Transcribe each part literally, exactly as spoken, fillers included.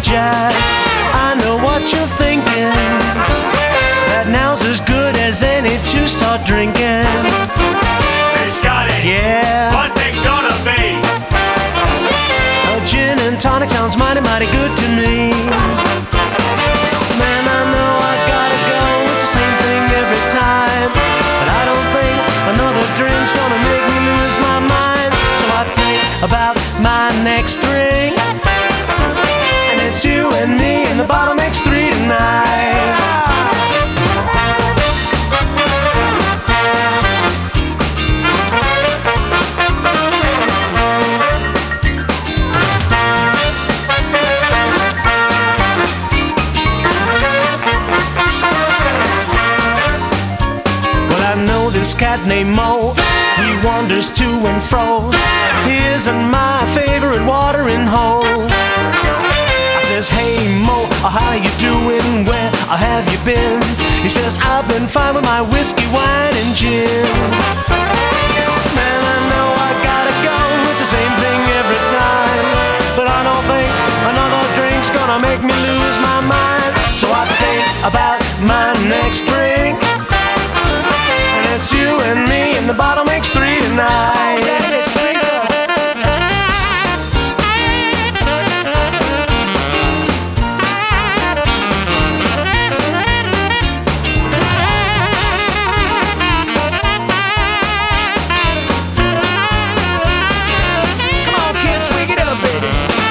Jack, I know what you're thinking, that now's as good as any to start drinking. Hey, Scotty. Yeah. What's it gonna be? A gin and tonic sounds mighty, mighty good to me. Man, I know I gotta go, it's the same thing every time, but I don't think another drink's gonna make me lose my mind. So I think about my next drink, and it's you and me, and the bottle makes three tonight. This cat named Mo, he wanders to and fro. He isn't my favorite watering hole. I says, hey Mo, how you doing? Where have you been? He says, I've been fine with my whiskey, wine, and gin. Man, I know I gotta go, it's the same thing every time, but I don't think another drink's gonna make me lose my mind. So I think about my next drink, it's you and me, and the bottle makes three tonight. Come on, kids, swig it up, baby.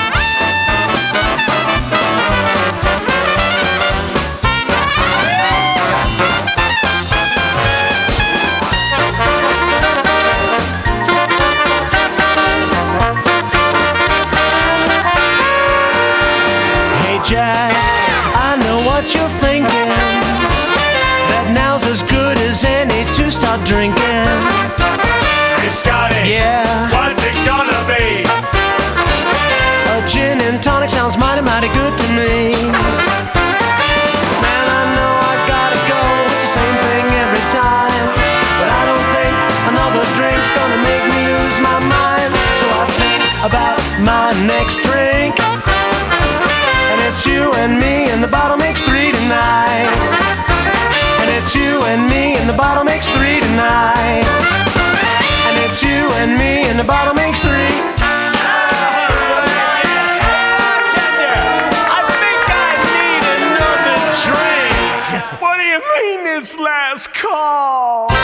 Jack, I know what you're thinking, that now's as good as any to start drinking. Hey, Scotty. Yeah. What's it gonna be? A gin and tonic sounds mighty, mighty good to me. Man, I know I gotta go, it's the same thing every time, but I don't think another drink's gonna make me lose my mind. So I think about my next drink, it's you and me, and the bottle makes three tonight. And it's you and me, and the bottle makes three tonight. And it's you and me, and the bottle makes three. I think I need another drink. What do you mean this last call?